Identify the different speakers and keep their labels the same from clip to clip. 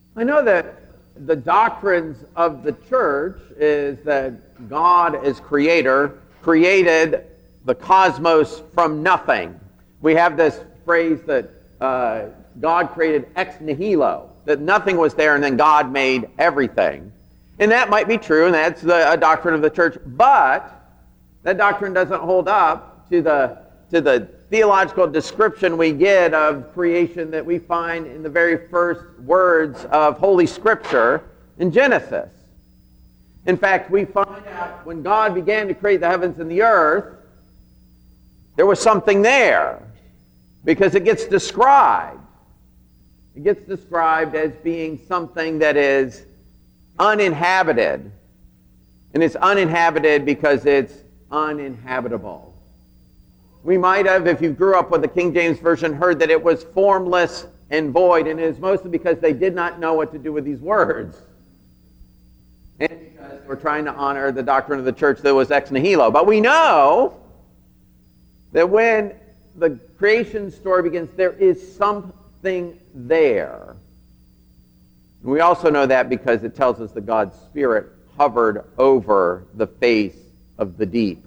Speaker 1: I know that the doctrines of the church is that God as creator created the cosmos from nothing. We have this phrase that God created ex nihilo, that nothing was there and then God made everything. And that might be true, and that's a doctrine of the church, but that doctrine doesn't hold up to the theological description we get of creation that we find in the very first words of Holy Scripture in Genesis. In fact, we find out when God began to create the heavens and the earth, there was something there, because it gets described. It gets described as being something that is uninhabited. And it's uninhabited because it's uninhabitable. We might have, if you grew up with the King James Version, heard that it was formless and void, and it is mostly because they did not know what to do with these words. And because we're trying to honor the doctrine of the church that was ex nihilo. But we know that when the creation story begins, there is something there. And we also know that because it tells us that God's Spirit hovered over the face of the deep.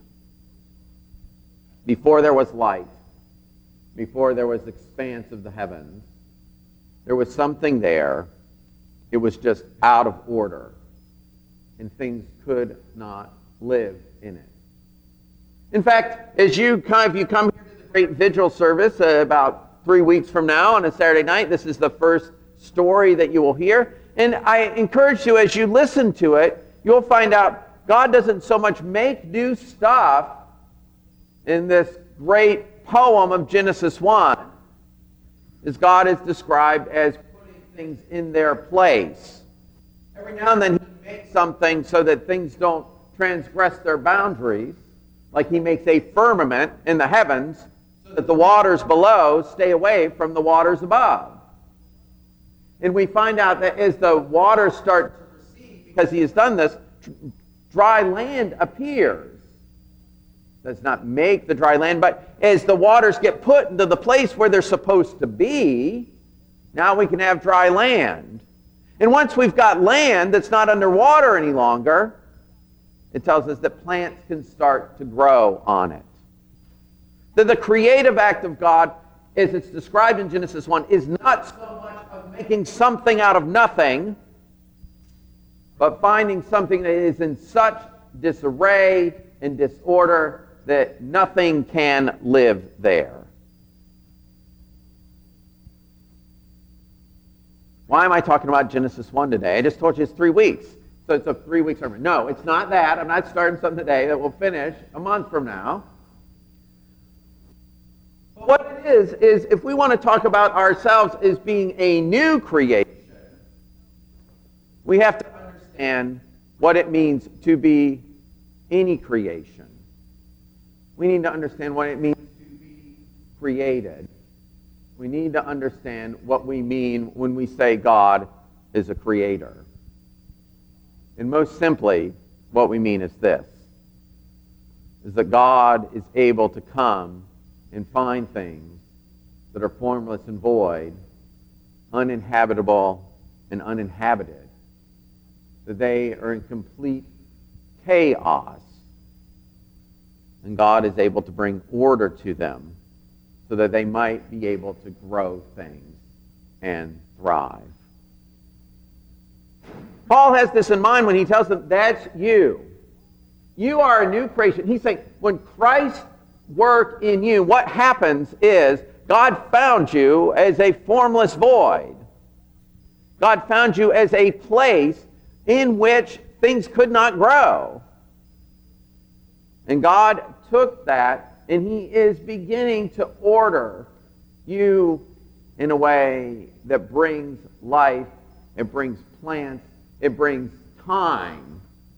Speaker 1: Before there was light, before there was expanse of the heavens, there was something there. It was just out of order, and things could not live in it. In fact, as you come here to the great vigil service about 3 weeks from now on a Saturday night, this is the first story that you will hear. And I encourage you, as you listen to it, you'll find out God doesn't so much make new stuff in this great poem of Genesis 1, as God is described as putting things in their place. Every now and then he makes something so that things don't transgress their boundaries, like he makes a firmament in the heavens so that the waters below stay away from the waters above. And we find out that as the waters start to recede, because he has done this, dry land appears. Does not make the dry land, but as the waters get put into the place where they're supposed to be, now we can have dry land. And once we've got land that's not underwater any longer, it tells us that plants can start to grow on it. That the creative act of God, as it's described in Genesis 1, is not so much of making something out of nothing, but finding something that is in such disarray and disorder that nothing can live there. Why am I talking about Genesis 1 today? I just told you it's 3 weeks. So it's a 3-week sermon. No, it's not that. I'm not starting something today that will finish a month from now. But what it is if we want to talk about ourselves as being a new creation, we have to understand what it means to be any creation. We need to understand what it means to be created. We need to understand what we mean when we say God is a creator. And most simply, what we mean is this, is that God is able to come and find things that are formless and void, uninhabitable and uninhabited, that they are in complete chaos. And God is able to bring order to them so that they might be able to grow things and thrive. Paul has this in mind when he tells them, that's you. You are a new creation. He's saying, when Christ worked in you, what happens is God found you as a formless void. God found you as a place in which things could not grow. And God took that, and he is beginning to order you in a way that brings life, it brings plants, it brings time.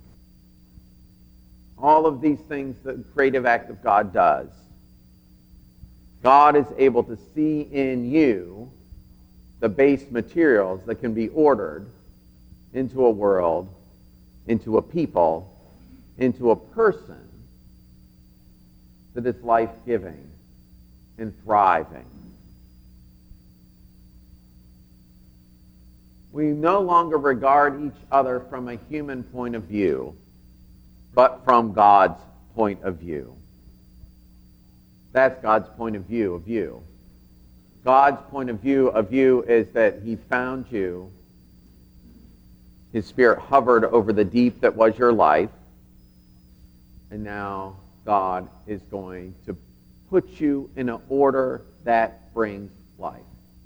Speaker 1: All of these things that the creative act of God does. God is able to see in you the base materials that can be ordered into a world, into a people, into a person that is life-giving and thriving. We no longer regard each other from a human point of view, but from God's point of view. That's God's point of view of you. God's point of you is that he found you. His Spirit hovered over the deep that was your life. And now God is going to put you in an order that brings life.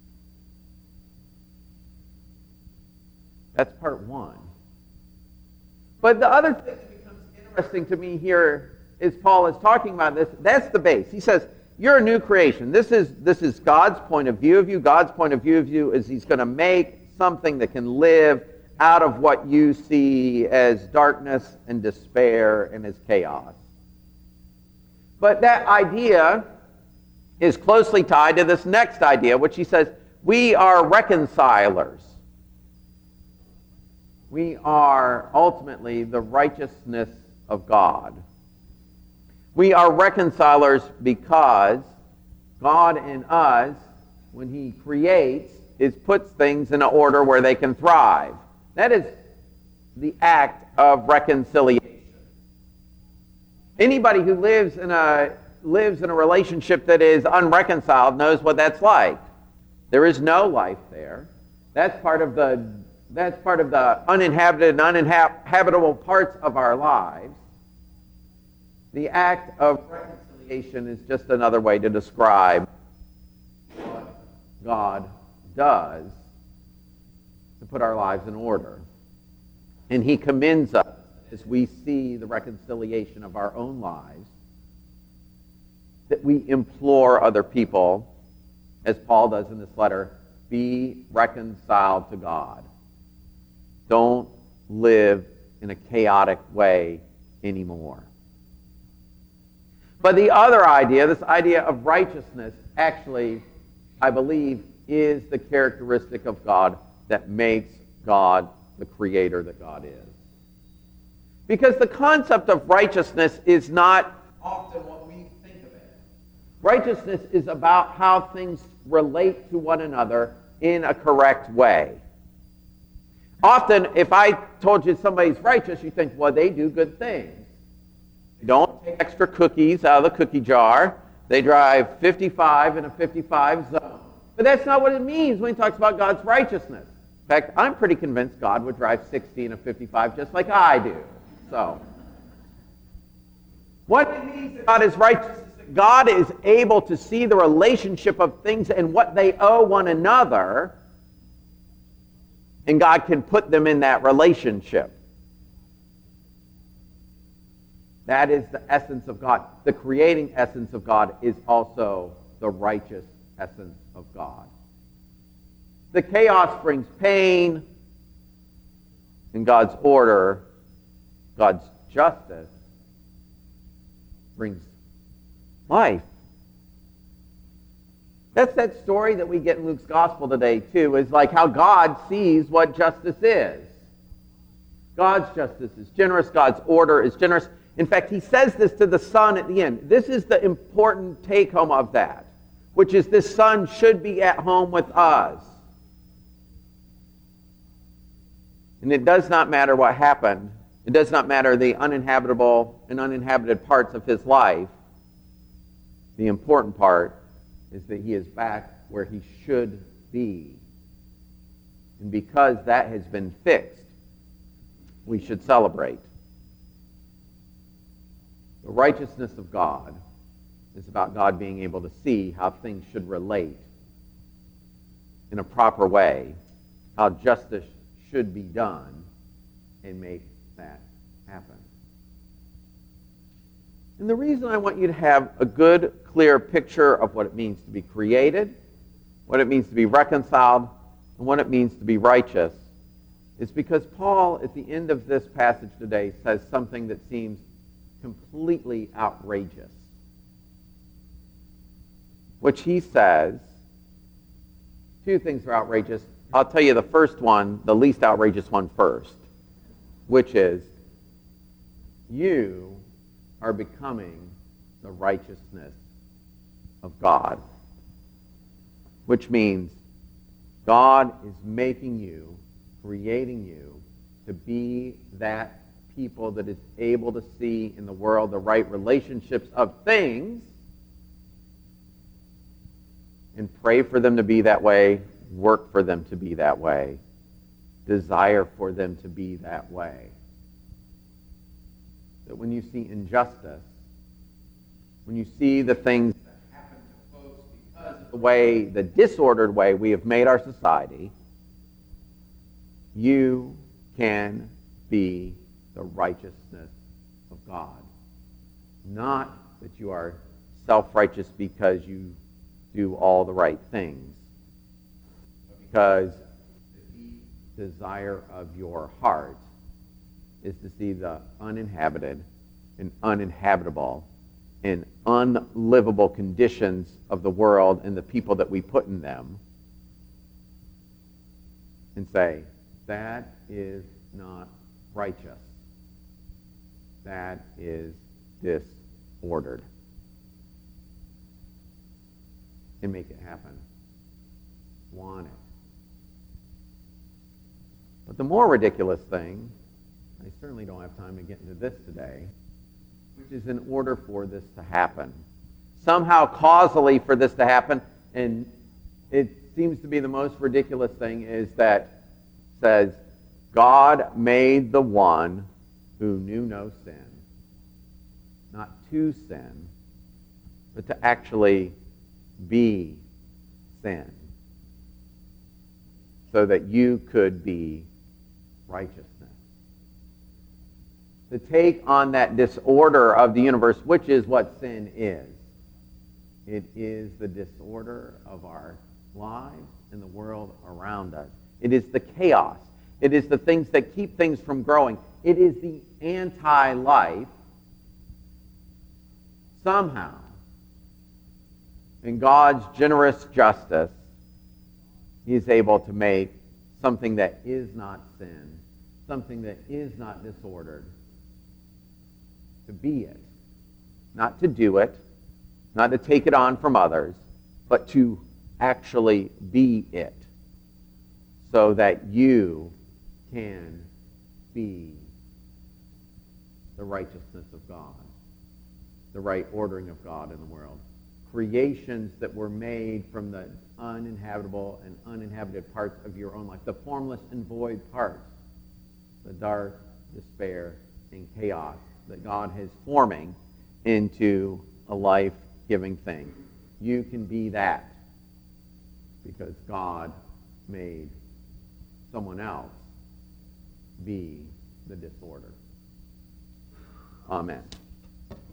Speaker 1: That's part one. But the other thing that becomes interesting to me here is Paul is talking about this. That's the base. He says, you're a new creation. This is God's point of view of you. God's point of view of you is he's going to make something that can live out of what you see as darkness and despair and as chaos. But that idea is closely tied to this next idea, which he says, we are reconcilers. We are ultimately the righteousness of God. We are reconcilers because God in us, when he creates, puts things in an order where they can thrive. That is the act of reconciliation. Anybody who lives in a relationship that is unreconciled knows what that's like. There is no life there. That's part of the uninhabited and uninhabitable parts of our lives. The act of reconciliation is just another way to describe what God does to put our lives in order. And he commends us as we see the reconciliation of our own lives, that we implore other people, as Paul does in this letter, be reconciled to God. Don't live in a chaotic way anymore. But the other idea, this idea of righteousness, actually, I believe, is the characteristic of God that makes God the creator that God is. Because the concept of righteousness is not often what we think of it. Righteousness is about how things relate to one another in a correct way. Often, if I told you somebody's righteous, you think, well, they do good things. They don't take extra cookies out of the cookie jar. They drive 55 in a 55 zone. But that's not what it means when he talks about God's righteousness. In fact, I'm pretty convinced God would drive 60 in a 55 just like I do. So, what it means that God is righteous is that God is able to see the relationship of things and what they owe one another, and God can put them in that relationship. That is the essence of God. The creating essence of God is also the righteous essence of God. The chaos brings pain, and God's order, God's justice, brings life. That's that story that we get in Luke's gospel today, too, is like how God sees what justice is. God's justice is generous. God's order is generous. In fact, he says this to the Son at the end. This is the important take-home of that, which is this Son should be at home with us. And it does not matter what happened. It does not matter the uninhabitable and uninhabited parts of his life. The important part is that he is back where he should be. And because that has been fixed, we should celebrate. The righteousness of God is about God being able to see how things should relate in a proper way, how justice should be done, and make that happen. And the reason I want you to have a good, clear picture of what it means to be created, what it means to be reconciled, and what it means to be righteous is because Paul, at the end of this passage today, says something that seems completely outrageous. Which he says, two things are outrageous. I'll tell you the first one, the least outrageous one first, which is, you are becoming the righteousness of God. Which means God is making you creating you to be that people that is able to see in the world the right relationships of things and pray for them to be that way, work for them to be that way, desire for them to be that way. That when you see injustice, when you see the things that happen to folks because of the way, the disordered way we have made our society, you can be the righteousness of God. Not that you are self-righteous because you do all the right things, but because the deep desire of your heart is to see the uninhabited and uninhabitable and unlivable conditions of the world and the people that we put in them and say, that is not righteous. That is disordered. And make it happen. Want it. But the more ridiculous thing, I certainly don't have time to get into this today, which is in order for this to happen, somehow causally for this to happen, and it seems to be the most ridiculous thing, is that says, God made the one who knew no sin, not to sin, but to actually be sin, so that you could be righteousness. To take on that disorder of the universe, which is what sin is. It is the disorder of our lives and the world around us. It is the chaos. It is the things that keep things from growing. It is the anti-life. Somehow, in God's generous justice, He is able to make something that is not sin, something that is not disordered, to be it. Not to do it, not to take it on from others, but to actually be it, so that you can be the righteousness of God, the right ordering of God in the world. Creations that were made from the uninhabitable and uninhabited parts of your own life, the formless and void parts, the dark, despair, and chaos that God is forming into a life-giving thing. You can be that because God made someone else be the disorder. Amen.